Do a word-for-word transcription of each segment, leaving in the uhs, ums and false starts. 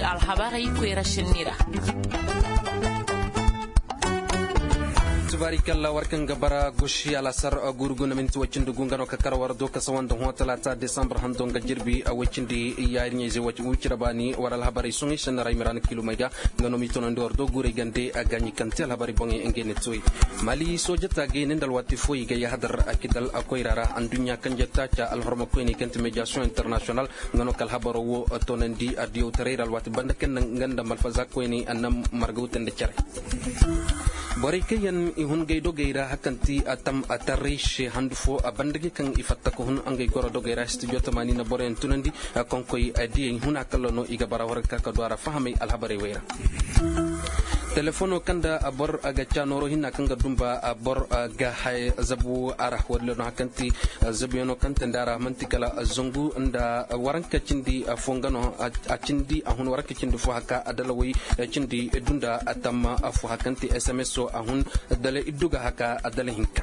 alhabari kwera shinira. Tubarikalla warkan gabara goshi alasar gurguna minti wacin dugungano kakar wardo kasawan da talata Desember handon gajirbi a wacin di yarin yayi wacin wucira bani waral habari sungi shan rai miran kilo mega ngano mitono ndo wardo gure gande a ganyi kantel habari bonge engene toy mali sojata ge nindal wati foyi ga yahadar akidal akoy rara andunya kan jetta cha al horma ko ni kante mediation international ngano kal habaro wo tonendi adio tareral wati bandaken nganda malfaza ko ni annam margawten de chare Borikayan ihun gay do gayra hakanti atam atarish handfo abandagi kang ifatta ko hun angay goro do gayra studio tamani na boren tunandi konkoy adi hun akalono iga bara warka ka dwara fahami alhabari wera telefono kanda abor aga chanoro hinna kanga dumba abor aga hay zabu arah wadlo no hakanti zabiono kanta ndara mantikala zongu nda waranka cindi fongano a cindi ahun waranka cindi fo haka adalawi cindi dunda atamma afu hakanti sms so ahun dale iduga haka adala hinka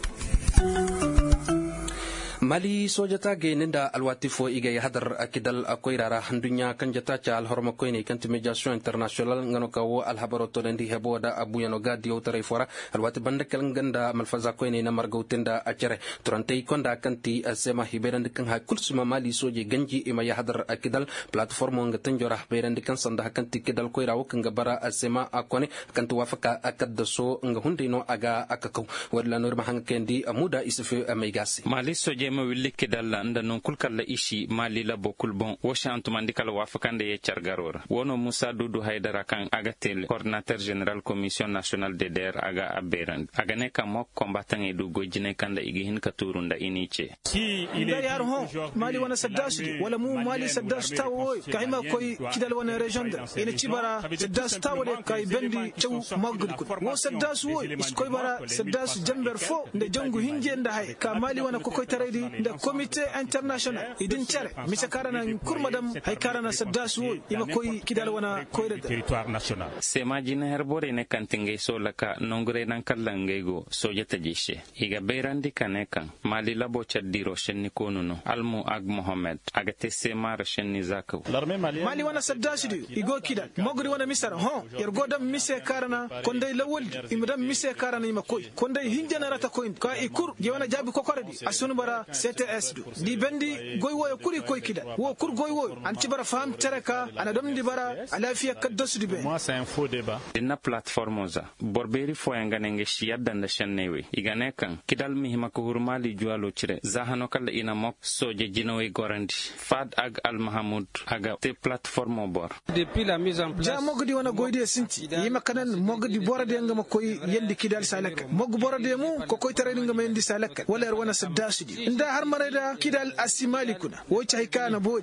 Mali sojata ge nenda alwatifo iga hadar akidal akoirara handunya kanjata cha alhorma koine kanti mediation international ngano kawo alhabaro tolendi heboda abuyano gadi otare fora alwati banda kalanganda malfaza koine na margautenda acere turantei konda kanti asema hiberand kan ha kulsuma Mali soje ganji ima ya hadar akidal platform ngatanjora berand kan sanda kanti kidal koirawo kanga bara asema akone kanti wafaka akadso nga hundino aga akako wala nur mahang kendi amuda isfe amigasi Mali soje ma wilike dalla anda non kulkalla ishi mali la bokul bon washantu mandikala wafakande ye chargarora wono Musa Dudu Haidara kan agatel coordinateur général commission nationale de der aga aberand aga ne kam mok combattant e du gojine kanda igihin katurunda iniche si il est yar hon mali wana saddash wala mu mali saddash tawo kayma koy kidal wana region ene cibara saddash tawo de kay bendi cew magud ko wo saddash wo iskoy bara saddash jamber fo nde jongu hinje nda hay ka mali wana ko koy taredi nda comité international idin cere misa karana kurmadam hay karana saddash wo ima koy kidal wana koyre territoire national sema jina herbore ne kantinge solaka nongre nan kallangego sojata jishe iga beirandi kanekan mali labo chaddiro shenni konuno almu ag mohammed agate sema rashenni zakaw mali wana saddash di igo kidal mogri wana misara hon yer godam mise karana konday lawol imdam mise karana ima koy konday hinjana rata koy ka ikur je wana jabi kokoredi asunu bara C T S du di bendi goy woyo kuri koy kida wo kur goy woyo anti bara fam tereka ana dom di bara alafiya kaddos di be moi c'est un faux débat inna platform za borberi fo yangane nge shiyadda nda shannewe igane kan kidal mihima ko hurmali jualo cire zahano kala ina mok soje jinowe gorandi fad ag al mahamud aga te platform bor depuis la mise en place ja mogdi wana goyde sinti yima kanan mogdi borade ngama koy yelli kidal salak mog borade mu ko koy tere ngama yendi salak wala er wana saddasidi nda har mareda kidal asimali kuna wo chay kana bo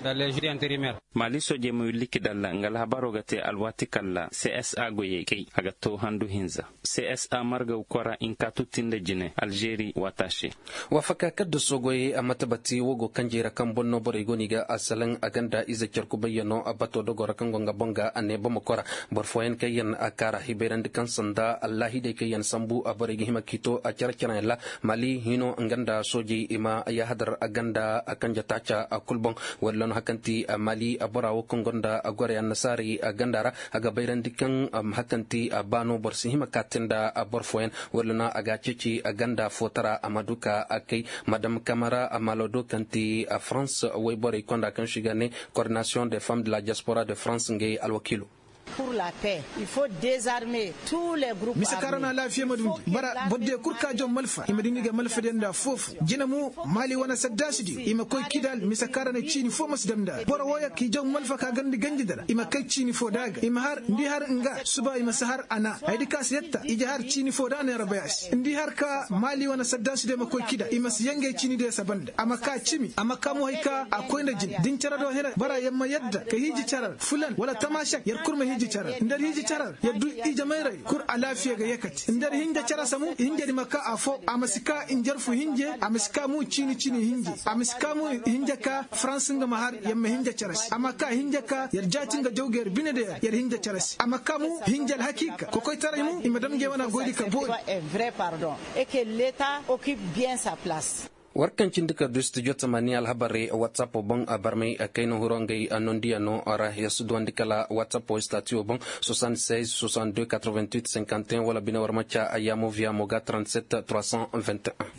mali soje mu likidal ngal habaro gate alwati kala C S A goye kay aga to handu hinza C S A marga ukora inkatu tinde jine Algerie watashi wafaka kaddo sogoye amatabati wogo kanjira kan bonno bore goniga asalan aganda izaker ko bayyano abato dogora kan gonga bonga ane bomokora borfoyen kayen akara hiberand kan sanda Allah de kayen sambu abare gihima kito a charchana la mali hino nganda soje ima ya hadar aganda akanja tacha akulbon wallon hakanti mali abara wokongonda agore annasari agandara aga bayrandikan hakanti abano borsi hima katenda borfoyen wallona aga cici aganda fotara amaduka akay madame Camara amalodo kanti a France waybore konda kan shigane coordination des femmes de la diaspora de France ngey alwakilo pour la paix il faut désarmer tous les groupes misa karana lafiya madum bara bodde kurka jom malfa imadingi ga malfa denda fofu jinamu mali wana saddasidi ima koy kidal misa karana chini fo masdamda bora waya ki jom malfa ka gandi ganji dara ima kay chini fo daga ima har ndi har nga suba ima sahar ana aydi kas yetta ija har chini fo dana rabayas ndi har ka mali wana saddasidi ima koy kida ima yange chini de sabanda ama ka chimi ama kamo hayka akoy na jin din charado hena bara yamma yadda ka hiji charar fulan wala tamashak yar kurma hiji charar ndar hiji charar yaddu ijamairai kur alafiya ga yakati ndar hinja chara samu hinja di maka afo amasika injarfu hinje amasika mu chini chini hinje amasika mu hinja ka France nga mahar yamma hinja charas amaka hinja ka yarjati nga jawger binede yar hinja charas amaka mu hinja hakika kokoy taramu imadam ge wana goidi ka boy est vrai pardon et que l'état occupe bien sa place. warkan cindika du studio tamani alhabari whatsapp bon abarmai kaino hurongai anondia no ara yasudwan dikala whatsapp statio bon soixante-seize soixante-deux quatre-vingt-huit cinquante et un wala bina warmacha ayamo via moga trente-sept trois cent vingt et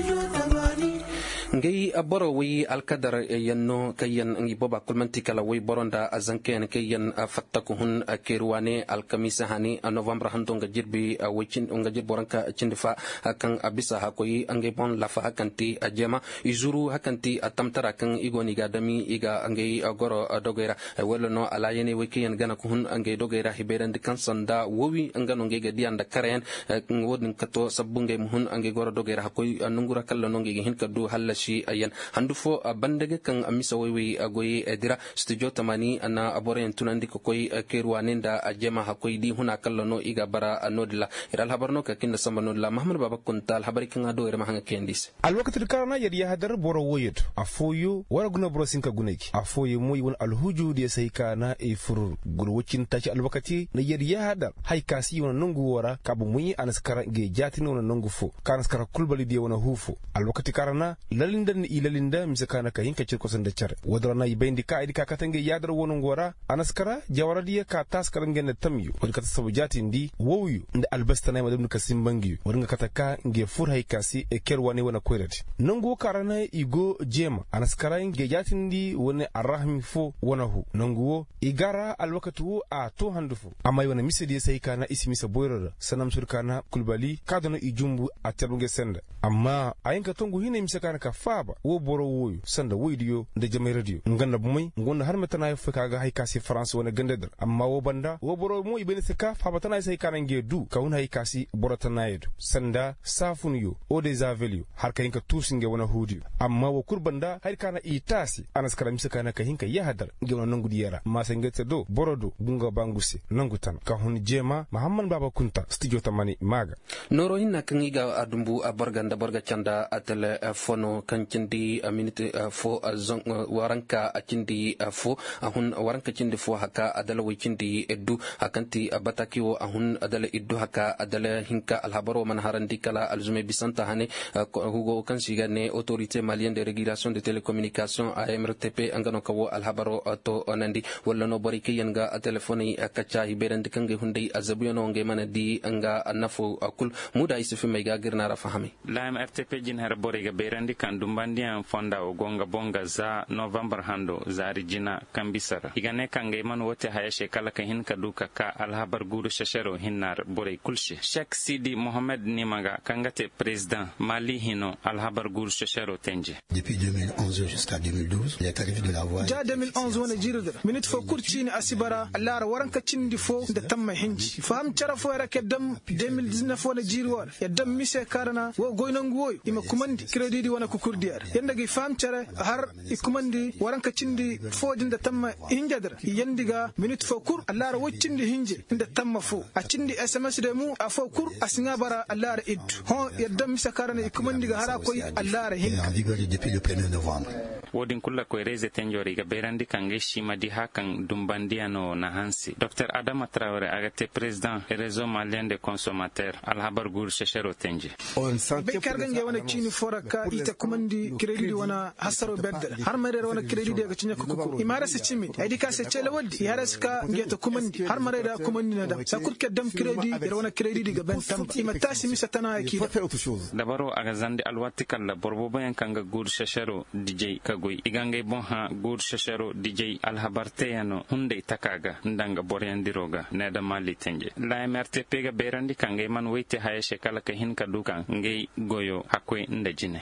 un ngai aboro wi alkadar yanno kayan ngi boba kulmanti kala wi boronda azanken kayan fattakuhun kerwane alkamisa hani november handonga jirbi wicin onga jirboranka cindifa kan abisa hakoyi ngai bon lafa hakanti ajema izuru hakanti atamtara kan igoni gadami iga ngai agoro dogera welono alayene wikiyan gana kuhun ngai dogera hiberan de kansanda wowi ngano ngai gadianda karen wodin kato sabunge muhun ngai goro dogera hakoyi nungura kala nongi hin kadu halla shi ayan handufo bandage kan amisa wewe agoyi edira studio tamani ana aboren tunandi ko koy kerwanenda ajema hakoy di huna kallono iga bara anodla iral habarno ka kinda samanodla mahmud baba kuntal habari kan ado ere mahanga kendis alwaqt karana yadi hadar boro woyet afoyo wara guna brosin ka guneki afoyo moy won alhuju de sai kana e fur gur wocin taci alwaqti na yadi hadar hay kasi won nungu wora kabu muyi anaskara ge jatino won nungu fo kanaskara kulbali de wona hufo alwaqti karana lalindan ilalinda misakana ka hinka cirko sanda chare wadrana yibendi ka idi ka katange yadar wono ngora anaskara jawaradiya ka taskara ngene tamyu wadi kata sabu jati ndi wowu nda albastana madum ka simbangi wadinga kataka nge fur hay kasi e kerwane wana koirati nango karana igo jema anaskara nge jati ndi wone arrahmi fo wana hu nango igara alwakatu a to handufu amma wana misedi sai kana isimisa boyrara sanam surkana kulbali kadano ijumbu a tabunge senda amma ayinka tongu hine misakana ka faba wo boro woyu sanda woydiyo da jamai radio nganda bumai ngonna har metana fa kaga hay kasi france wona gandedar amma wo banda wo boro mo ibene seka faba tana sai kana nge du ka wona hay kasi borata yedu sanda safun yo o de zavelio har ka hinka tusinge wona hudi amma wo kurbanda har kana itasi anaskara misakana ka hinka yahadar nge wona nangudi yara ma sangete do borodo bunga bangusi nangutan ka hon jema muhammad baba kunta studio tamani maga noro hinna kan iga adumbu abarganda borga chanda atele fono kan cindi minute fo zon waranka cindi fo ahun waranka cindi fo haka adala wicindi eddu akanti abatakiwo ahun adala eddu haka adala hinka alhabaro man harandi kala alzume bisanta hane hugo kan sigane autorité malienne de régulation de télécommunications A M R T P angano kawo alhabaro to onandi wala no borike yanga telefoni akacha hiberandi kange hundi azabuyono nge manadi anga anafo akul muda isifi mega girna rafahami la A M R T P jin har boriga berandi kan dumbandi an fonda o gonga bonga za november hando za rijina kambisara igane kange man wote hayashe kala ka hin kaduka ka alhabar guru shashero hinnar bore kulshi Sheikh Sidi Mohamed Nimaga kangate president Mali hino alhabar guru shashero tenje depuis deux mille onze jusqu'à deux mille douze il est arrivé de la voie ja deux mille onze wona jirudar minute fo kurcini asibara allara waranka cindi fo da tamma hinji fam cara fo era kedam deux mille dix-neuf wona jirwar ya dam mise karana wo goynangu woy ima kumandi credit di wona kukurdiar yanda gi fam cara har ikumandi waranka cindi fo dinda tamma hinjadar yandiga minute fo kur allara woccindi hinje inda tamma fo a cindi sms de mu a fo kur asinga bara allara iddu ho ya dam mise karana ikumandi ga hara koy allara hin en vigueur depuis le premier novembre wodin kulla ko reze tenjori ga berandi kange shima di hakan dumbandiano na hansi Dr Adama Traoré agate président réseau malien de consommateurs alhabar gur sheshero tenje on santé kargange wona chini foraka ita kumandi credit wona hasaro bedda har mare wona credit ga cinya kuku imara se chimi aydi ka se chele wodi yara ska ngeto kumandi har mare da kumandi na da sakur kedam credit ya wona credit ga ben tam imata simi satana ki dabaro aga zande alwati kala borbo bayan kanga gur sheshero dj kagoy igange bon ha gur sheshero dj alhabarte yano hunde takaga ndanga boryandiroga neda mali tenje la M R T P ga berandi kange man wete hayeshe kala ka hin kaduka ngey goyo hakwe ndajine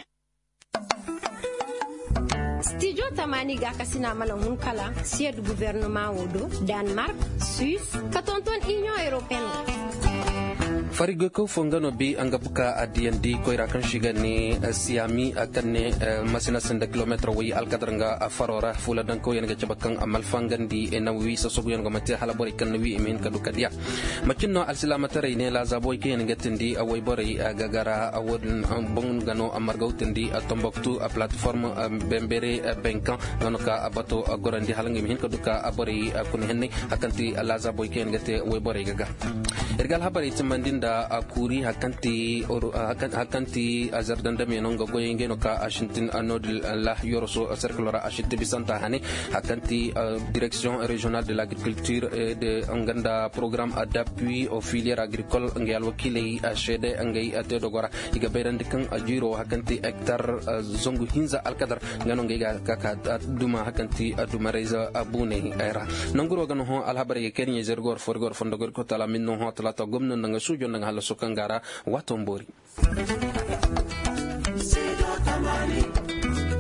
Studio Tamani ga kasina malan hun kala siège gouvernement wodo Danemark Suisse katonton Union Européenne farigo ko fongano bi angabuka adiendi ko irakan shigani siami akanne masina senda kilometer wi alkadrang farora fula dan ko yanga cabakan amal fangandi enawi sosogu yanga mate hala bori kan wi emin kaduka dia makinno alsilamata reyne la zaboy ke yanga tindi away bori gagara awodun bongun gano amargaw tindi tomboktu a platform bembere benkan nonoka abato gorandi halangi min kaduka abori kun henni akanti la zaboy ke yanga te way bori gaga ergal habari timandinda aganda akuri hakanti hakanti azardanda menon go goyenge no ka ashintin anodil la yoroso circular ashinte bisanta hani hakanti direction régionale de l'agriculture et de anganda programme d'appui aux filières agricoles ngal wakile ashede ngai atedogora iga berande kan ajiro hakanti hectare zongu hinza alkadar ngano ngai kaka duma hakanti duma reza abune era nanguro gano ho alhabari kenya zergor forgor fondogor ko tala minno ho tala to gomno nanga sujo nanga hala sokangara watombori.